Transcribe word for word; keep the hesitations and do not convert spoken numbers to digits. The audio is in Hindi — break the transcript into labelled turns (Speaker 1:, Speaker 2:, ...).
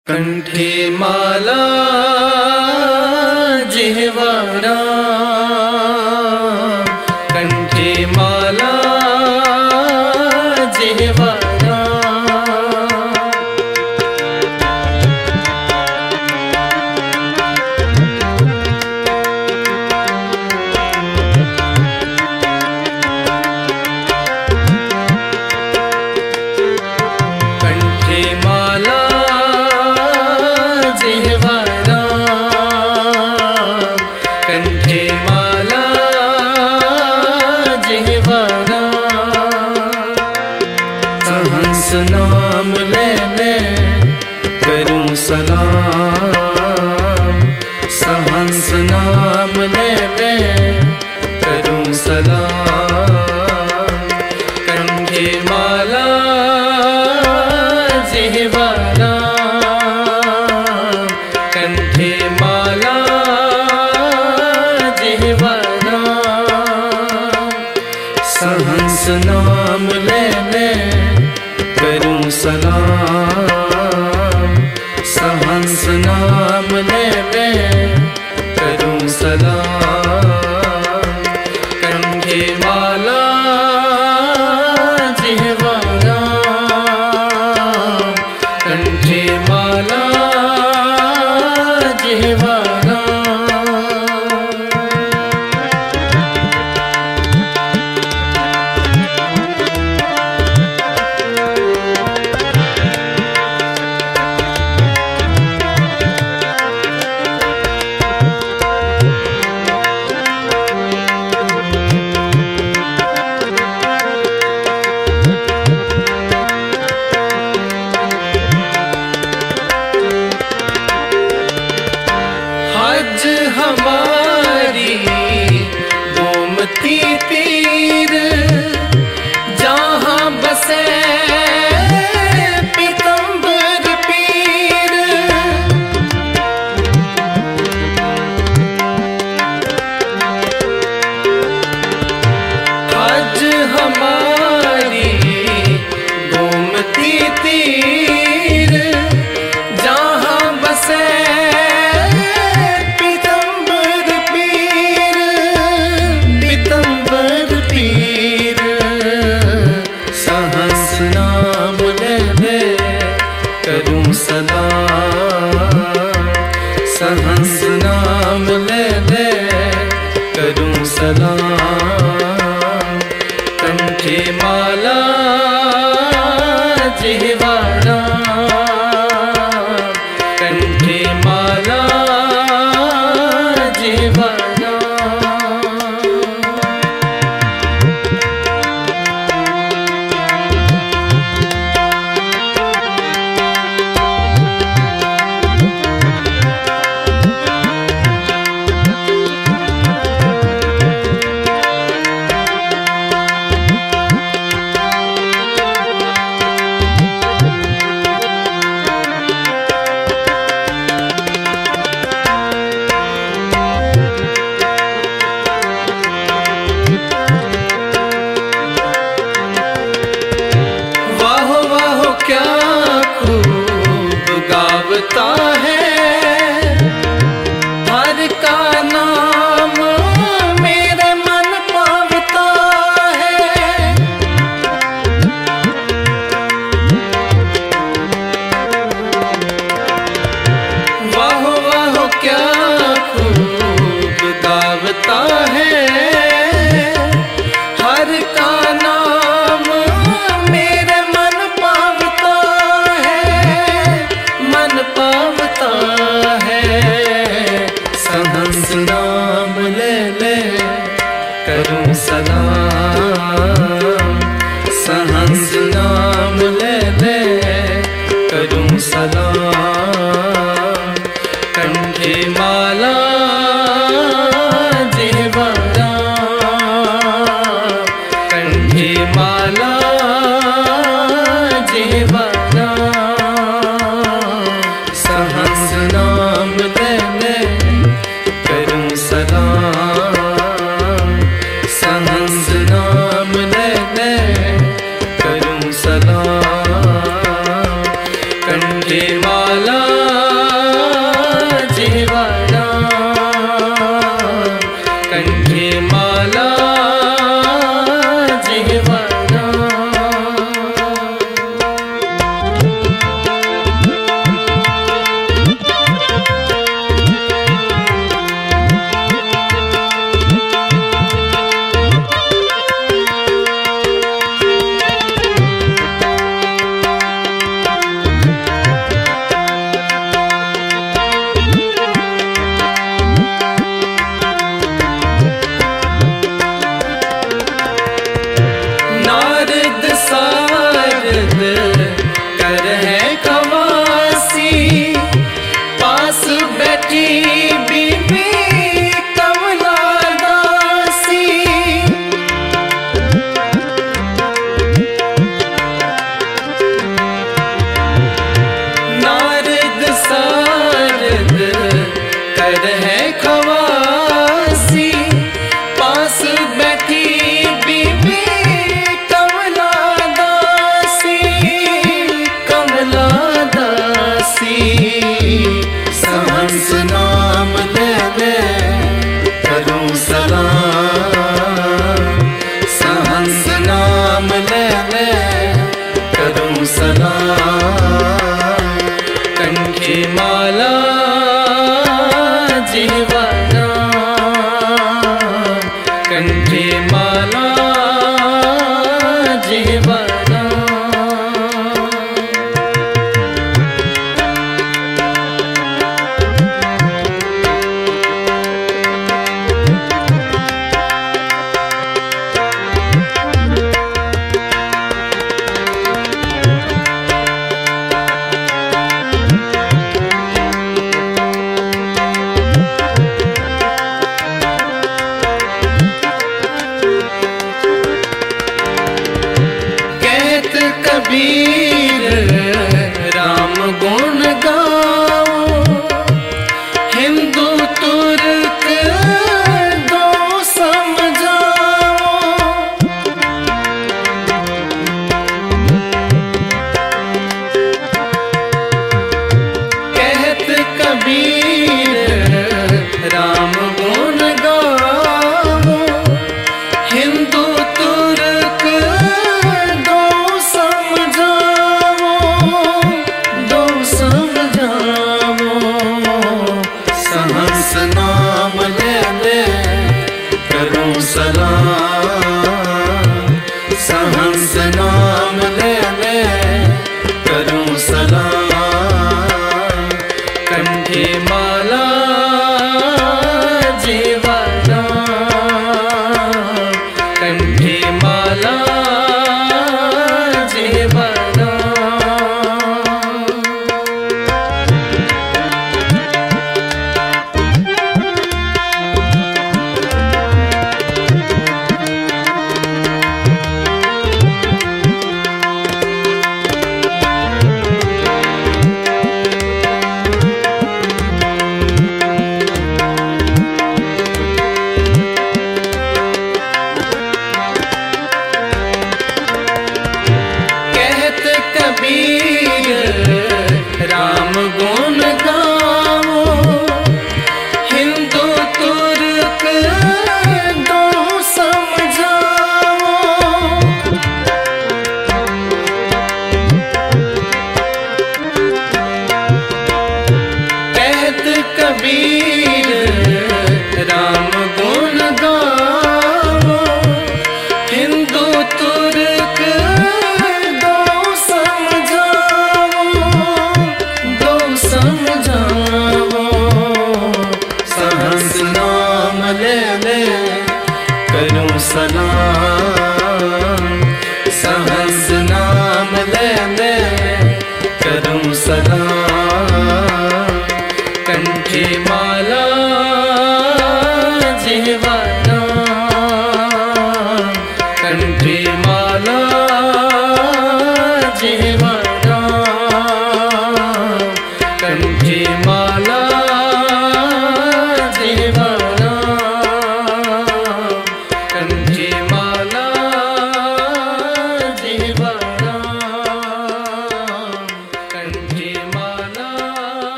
Speaker 1: कंठे माला जिह्वारा, कंठे माला जिह्वारा। कंठे माला जिह्वारा, कंठे माला जिह्वारा। सहंस नाम ले ले करूं सलाम, सहंस नाम ले ले करूं सलाम। कंठे माला जिह्वारा, कंठे माला जिह्वारा। सहंस नाम ले ले करूं सलाम, सहंस नाम ले ले करूं सलाम। कंठे माला जिह्वारा, कंठे माला जिह्वारा। हज हमारी गोमती तीर, जहाँ बसे पीतम्बर पीर। हज हमारी गोमती तीर, जहाँ बसे नाम ले ले करूं सलाम, सहंस नाम ले ले करूं सलाम। कंठे माला जिह्वारा, कंठे माला जिह्वारा। क्या खूब गावता है हर का नाम, मेरे मन पावता है। वाह वाह क्या खूब गावता है हर का नाम, मेरे मन पावता है, मन पाव बैठी बीबी कमला दासी। नारद सारद कर है खवासी, पास बैठी बीबी कमला दासी, कमला दासी। सहंस नाम ले ले करूं सलाम, सहंस नाम ले ले करूं सलाम। कंठी माला